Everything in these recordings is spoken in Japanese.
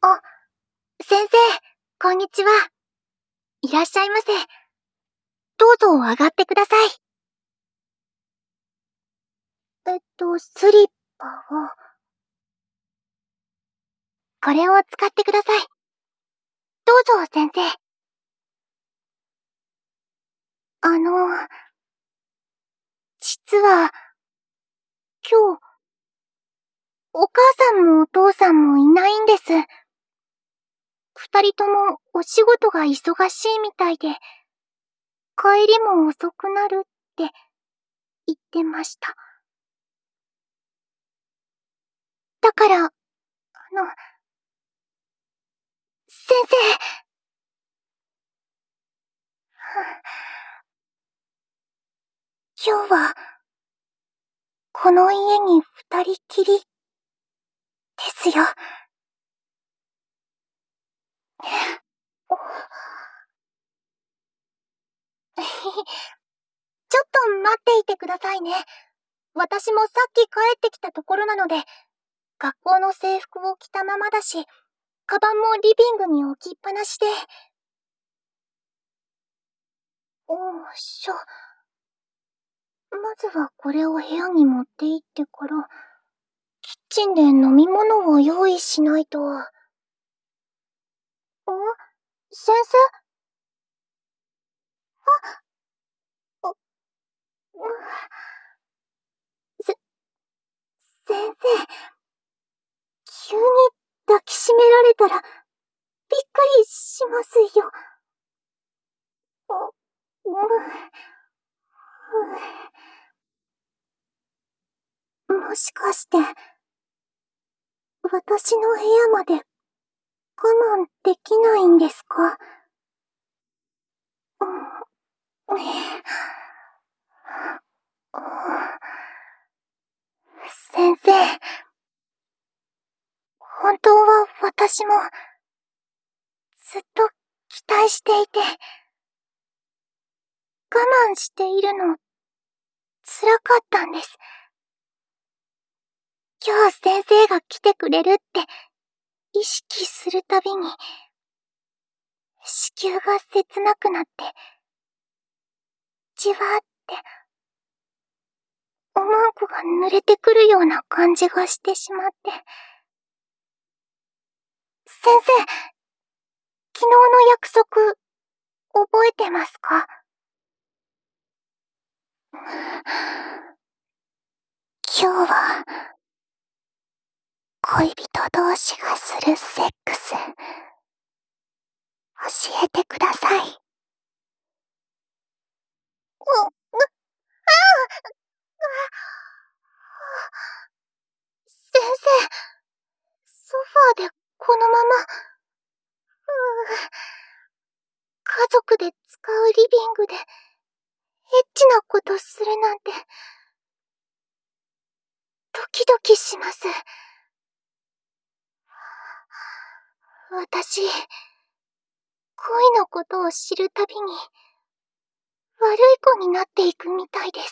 あ、先生、こんにちは。いらっしゃいませ。どうぞ上がってください。スリッパを。これを使ってください。どうぞ、先生。実は、今日、お母さんもお父さんもいないんです。二人ともお仕事が忙しいみたいで、帰りも遅くなるって言ってました。だから、先生。今日は、この家に二人きり、ですよ。ちょっと待っていてくださいね。私もさっき帰ってきたところなので、学校の制服を着たままだし、カバンもリビングに置きっぱなしで。まずはこれを部屋に持って行ってから、キッチンで飲み物を用意しないと。先生？先生、急に抱きしめられたら、びっくりしますよ。もしかして、私の部屋まで我慢できないんですか？先生、本当は私もずっと期待していて、我慢しているの辛かったんです。今日先生が来てくれるって意識するたびに、子宮が切なくなって、じわーっておまんこが濡れてくるような感じがしてしまって。先生、昨日の約束、覚えてますか？今日は、恋人同士がするセックス、教えてください。先生、ソファーでこのまま、家族で使うリビングで、エッチなことするなんて、ドキドキします。私、恋のことを知るたびに、悪い子になっていくみたいです。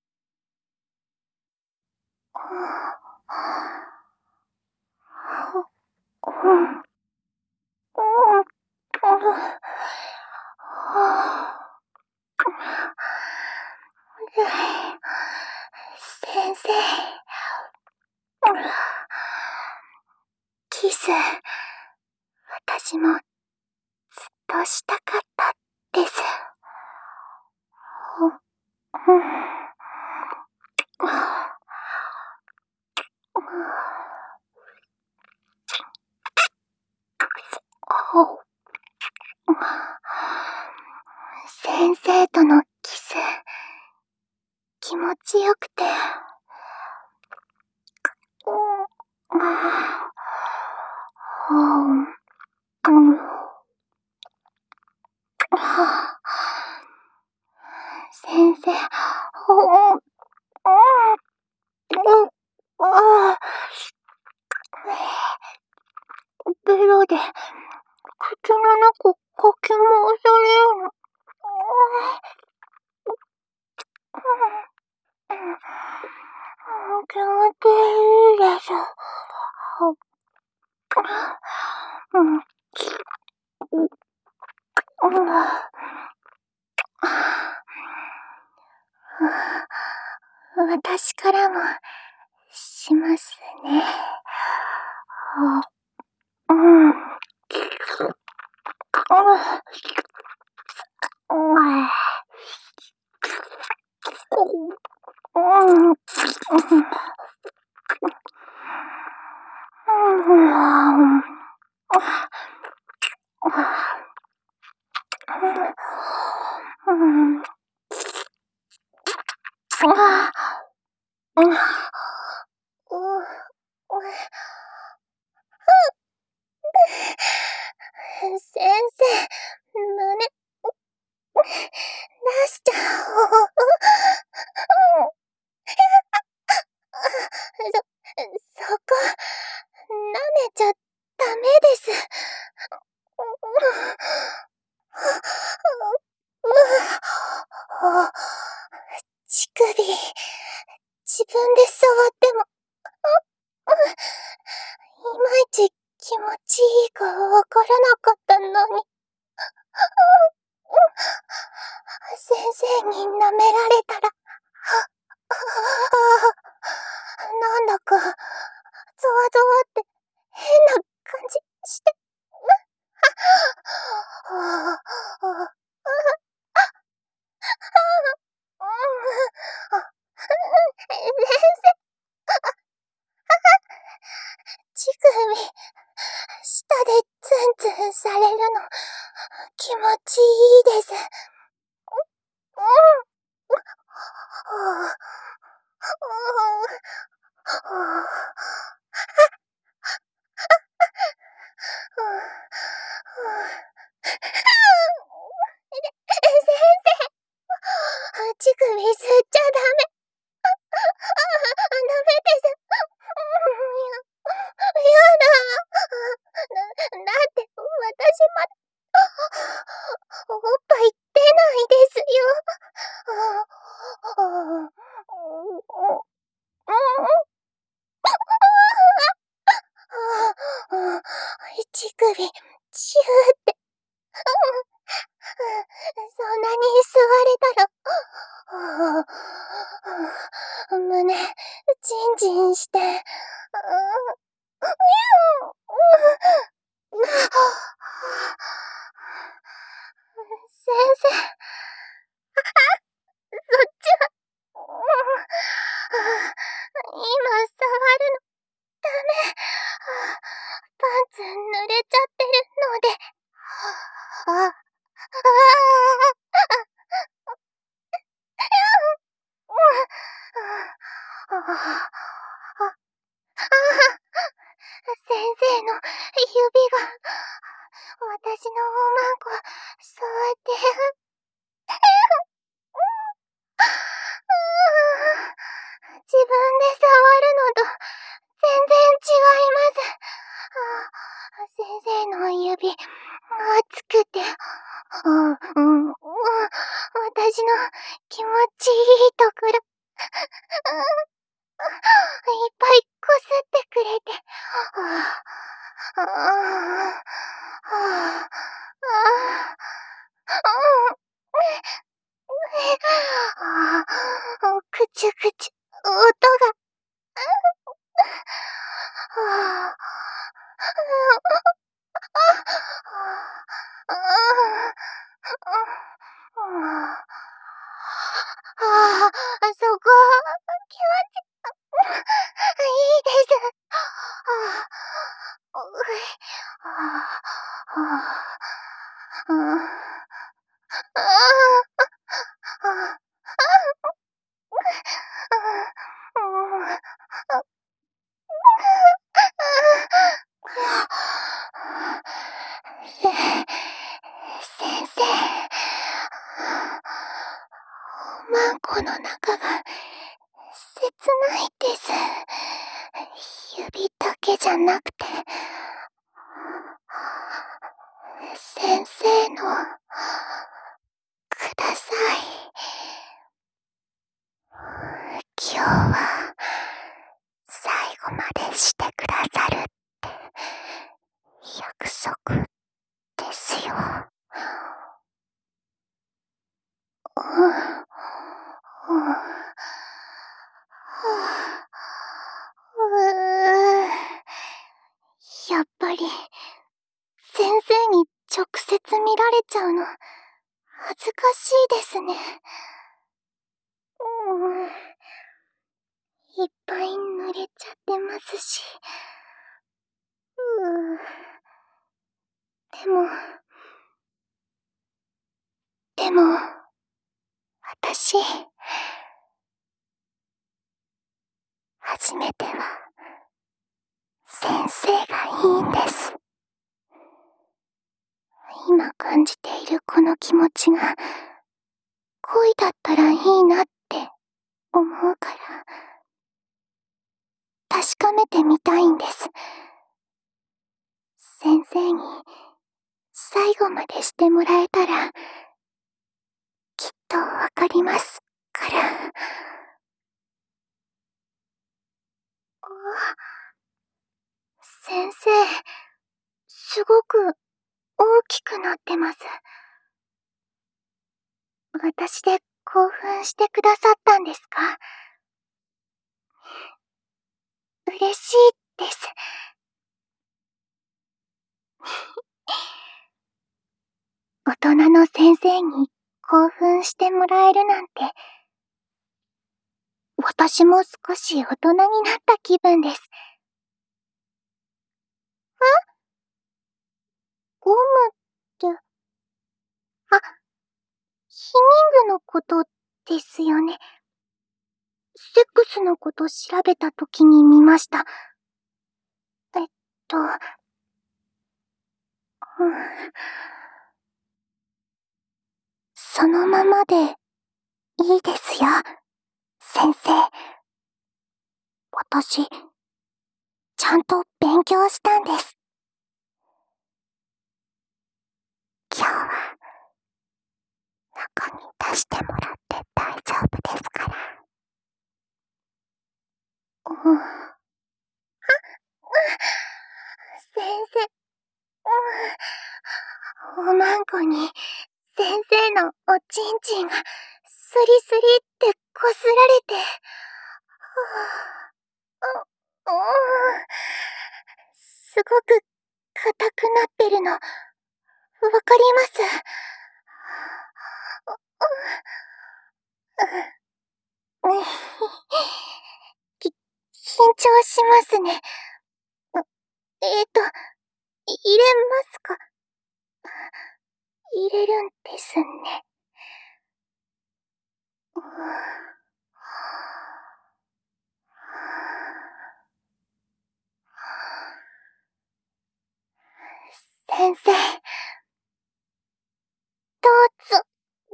先生、キス、私もずっとしたかったです。先生とのキス、気持ちよくて。先生、ベロで口の中かき回される。気持ちいいです。 私からもしますね。先生、胸、出しちゃおう。そこ、舐めちゃダメです。乳首、自分で触っても、いまいち気持ちいいかわからなかったのに。先生に舐められたら、なんだか、ゾワゾワって変な感じして。乳首、舌でツンツンされるの、気持ちいいです。先生、乳首吸っちゃダメ。ダメです。やだ。だって、私まだ、おっぱい出ないですよ。乳首、チューって。そんなに吸われたら、胸、ジンジンして。先生、そっちは、今触るの、ダメ。パンツ濡れちゃってるので。先生の指が、私のおまんこ、触って。自分で触るのと、全然違います。先生の指、熱くて、私の気持ちいいところ、いっぱいこすってくれて、くちゅくちゅ、音が、そこ、気持ち、いいです。先生、おまんこの中が切ないです。指だけじゃなくて、先生の、ください。今日は最後までしてくださるって約束やっぱり、先生に直接見られちゃうの、恥ずかしいですね。いっぱい濡れちゃってますし。でも、私、初めては、先生がいいんです。今感じているこの気持ちが、恋だったらいいなって思うから、確かめてみたいんです。先生に、最後までしてもらえたら、きっとわかりますから。先生、すごく大きくなってます。私で興奮してくださったんですか？嬉しいです。大人の先生に興奮してもらえるなんて、私も少し大人になった気分です。ゴムって、ヒニングのことですよね。セックスのこと調べたときに見ました。えっと、そのままでいいですよ、先生。私、ちゃんと勉強したんです。今日は、中に出してもらって大丈夫ですから。先生、おまんこに、先生のおちんちんが、スリスリってこすられて、すごく硬くなってるの、わかります。緊張しますね。入れますか？入れるんですね。先生、どうぞ。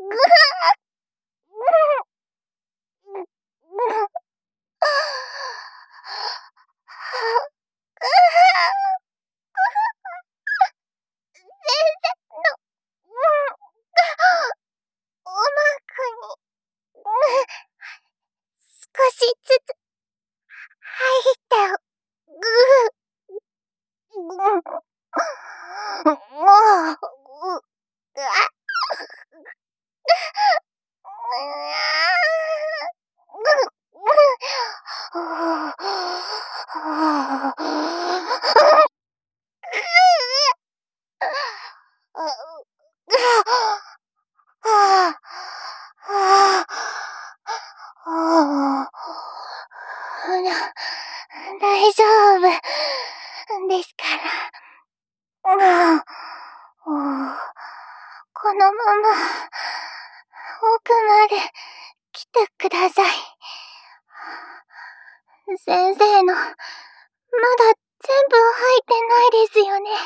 おまんこに、少しずつ、入って、大丈夫ですから。このまま奥まで来てください。先生のまだ全部入ってないですよね。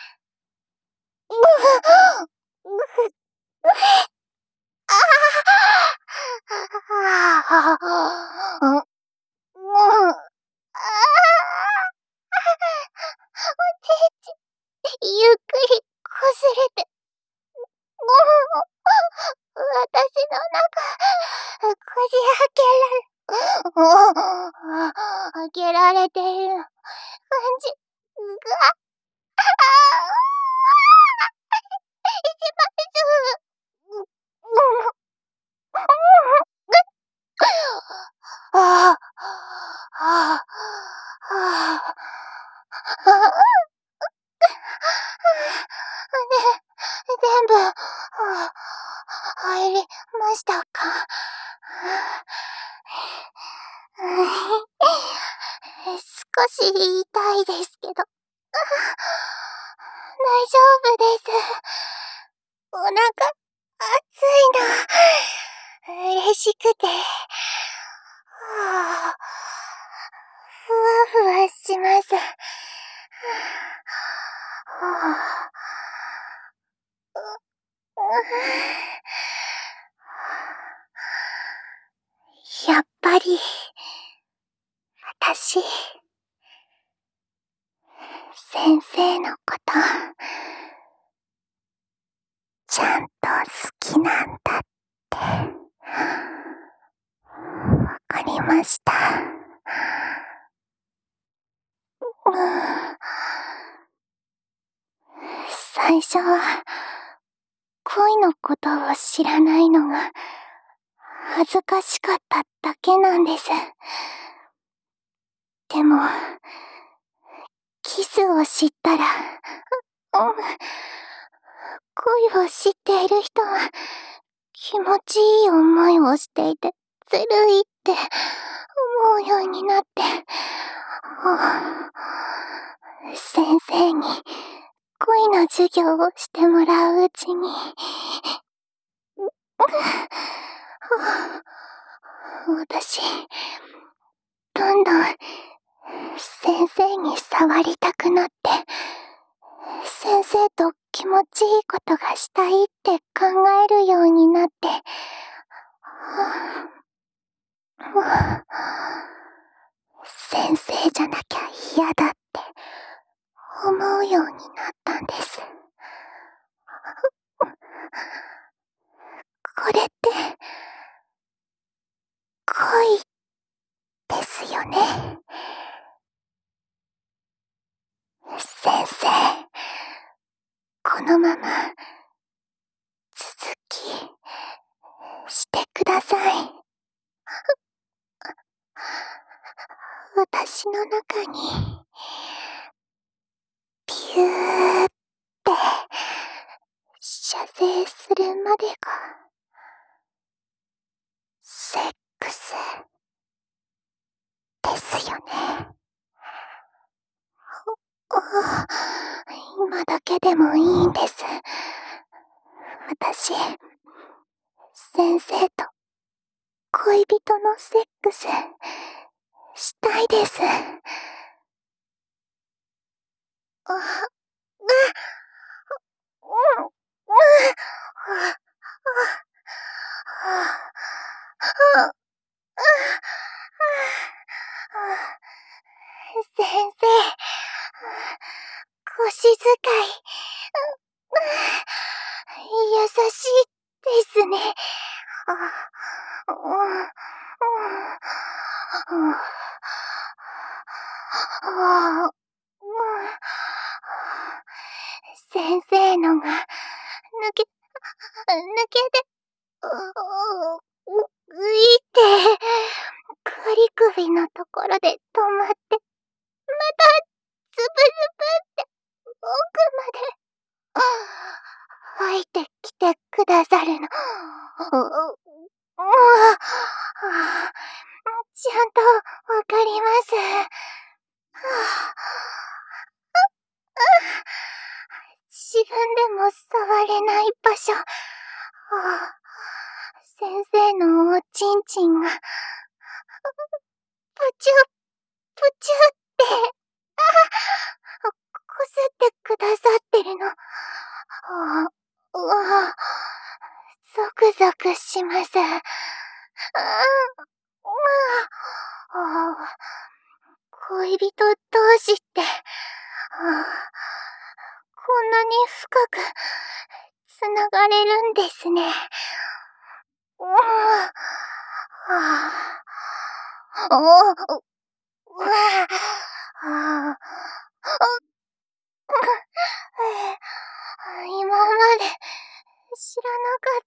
ゆっくりこすれて、私の中、こじ開けられている感じが、します。 全部、入りましたか？少し痛いですけど。大丈夫です。お腹、熱いの。嬉しくて。ふわふわします。やっぱり、私、先生のこと、ちゃんと好きなんだって、わかりました。最初は、恋のことを知らないのが、恥ずかしかっただけなんです。でも、キスを知ったら、恋を知っている人は、気持ちいい思いをしていて、ずるいって思うようになって、先生に恋の授業をしてもらううちに、私、どんどん先生に触りたくなって、先生と気持ちいいことがしたいって考えるようになって、先生じゃなきゃ嫌だって思うようになったんです。これって、恋ですよね。先生、このまま続きしてください。私の中にピューって射精するまでがセックスですよね。今だけでもいいんです。私、先生と恋人のセックスしたいです。先生、腰使い、優しいですね。先生のが抜けて、いって、仮首のところで止まって、また、ズブズブって奥まで入ってきてくださるの。ちゃんとわかります。自分でも触れない場所。先生のおちんちんが、プチュプチュって、こすってくださってるの。ゾクゾクします。恋人同士って、こんなに深くつながれるんですね。今まで知らなかった。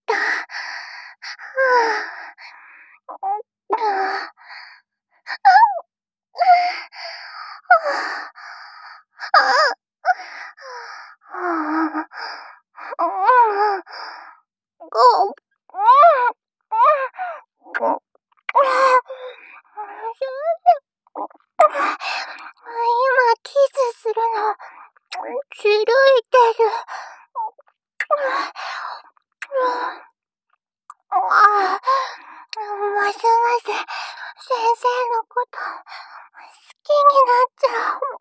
いです。ますます先生のこと好きになっちゃう。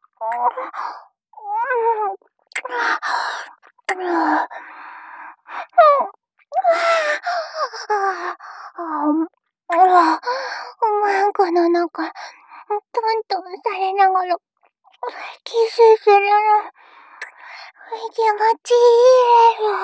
マンコの中、トントンされながら、キスするの、気持ちいいです。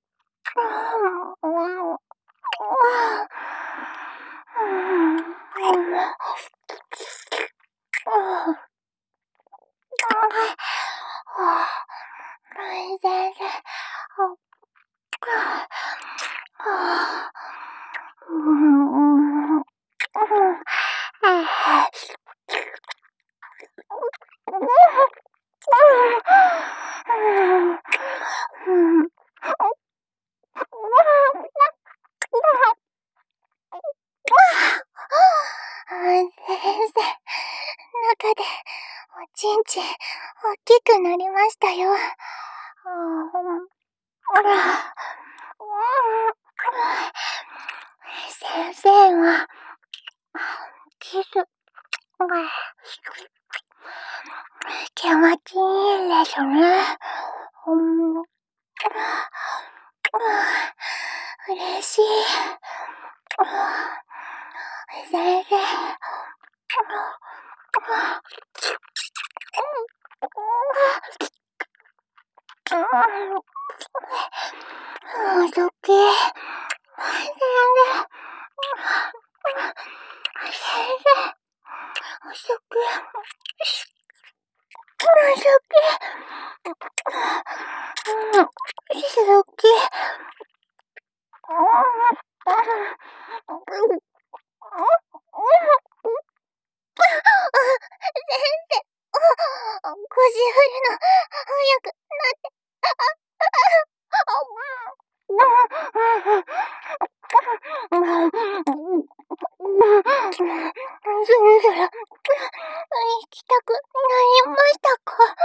先生、中でおちんちん大きくなりましたよ。先生はキスが気持ちいいんですね。嬉しい。先生。おそけ。先生。おそけ。腰振るの早くなって。そろそろ行きたくなりましたか？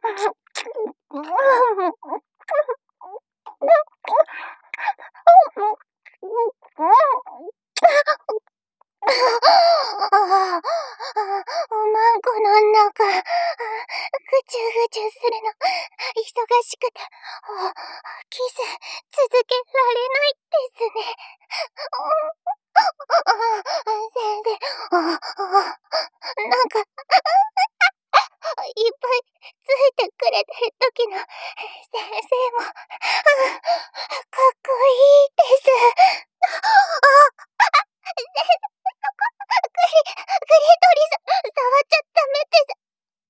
マンコの中、ぐちゅぐちゅするの、忙しくて、キス続けられないですね。先生、なんか、いっぱいついてくれてる時の先生も、かっこいいです。クリトリス、触っちゃダメです。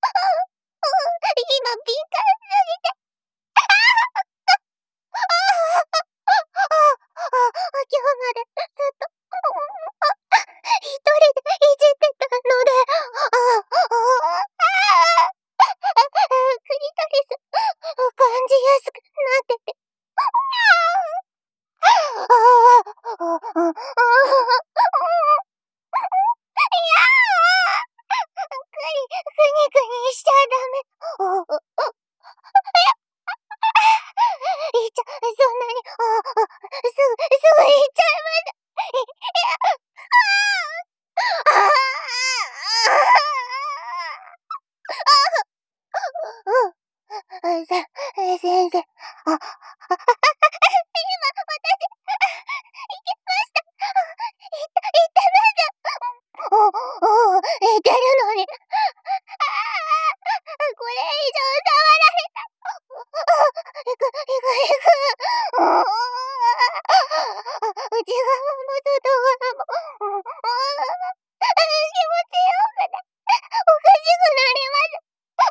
今敏感すぎて。今日までずっと、一人でいじってたので、クリトリス、感じやすくなってて。くにくにしちゃダメ。そんなに、すぐ言っちゃいました。先生、いけるのに。これ以上触られた。いく。内側も外側も。気持ちよくて、おかしくなります。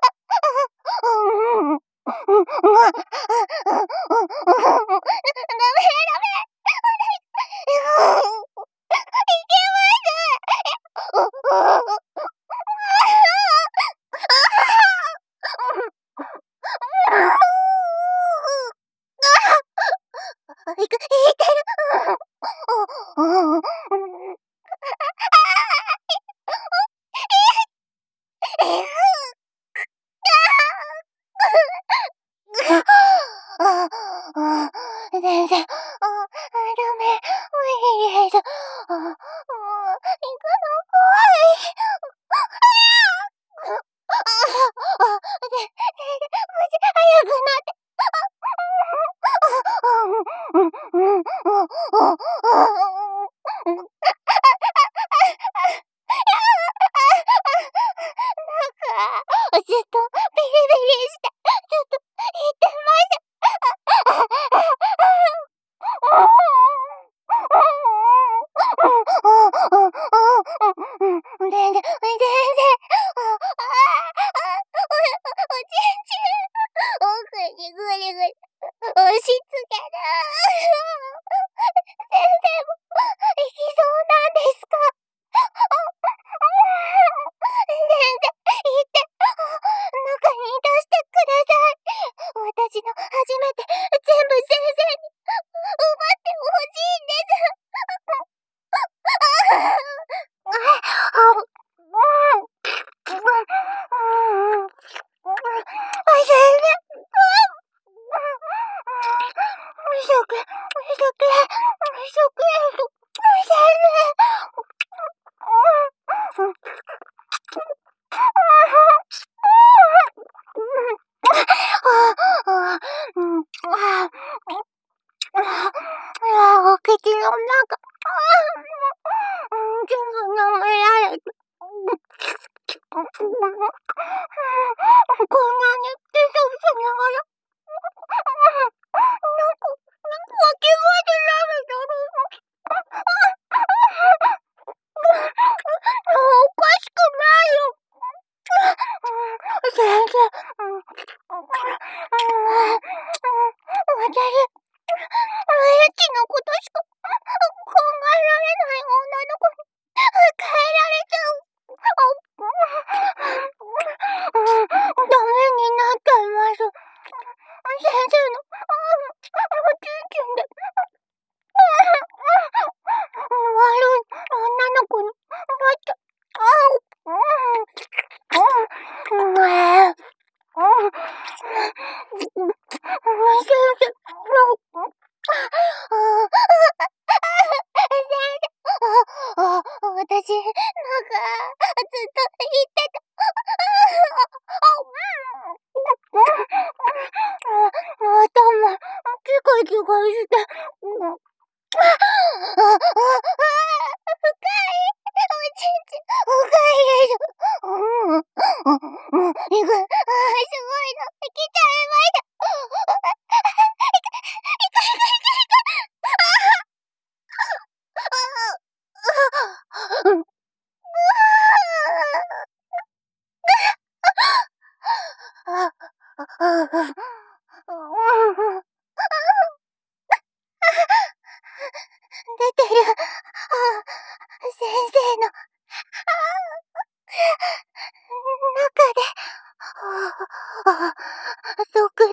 ダメ。いけます。いける。 しつける。先生も行きそうなんですか？先生、行って、中に出してください。私の初めて全部先生に奪ってほしいんですお口の中、全部舐められて。こんなにペソペソながら、わきまで舐めたの。おかしくないよ。先生、私、エッチのことしか考えられない女の子に変えられちゃう。ダメになっちゃいます。先生のおちんちんで悪い女の子になっちゃう。私、ずっと言ってた。頭、チカチカして。深い。おちんちん、深いです。すごいの、来ちゃいました。出てる。先生の中で、ゾクゾクって。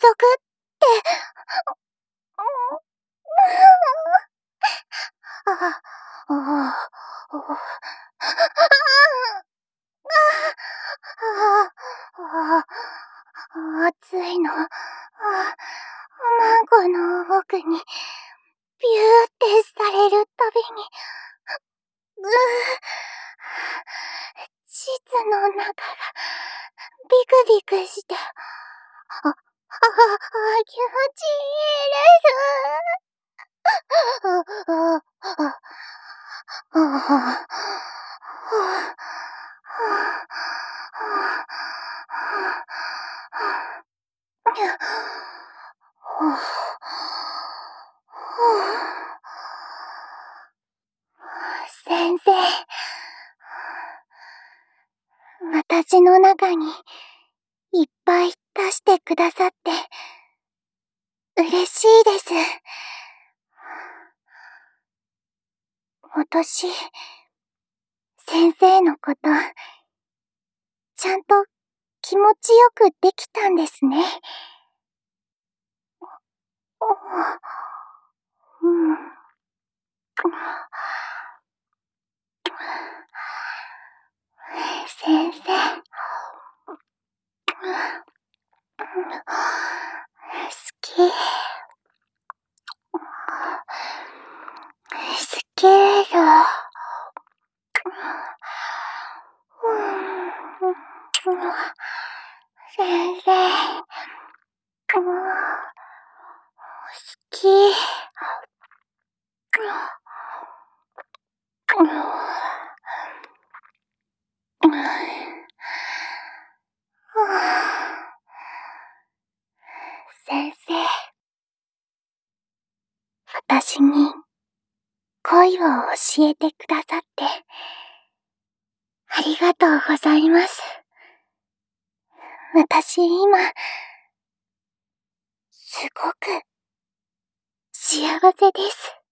暑いの。マンコの奥に、ビューってされるたびに、膣の中が、ビクビクして、気持ちいい先生、私の中にいっぱい出してくださって嬉しいです。私、先生のこと、ちゃんと気持ちよくできたんですね。先生、好き。好きよ。先生、好き。先生、私に恋を教えてくださってありがとうございます。私今、すごく幸せです。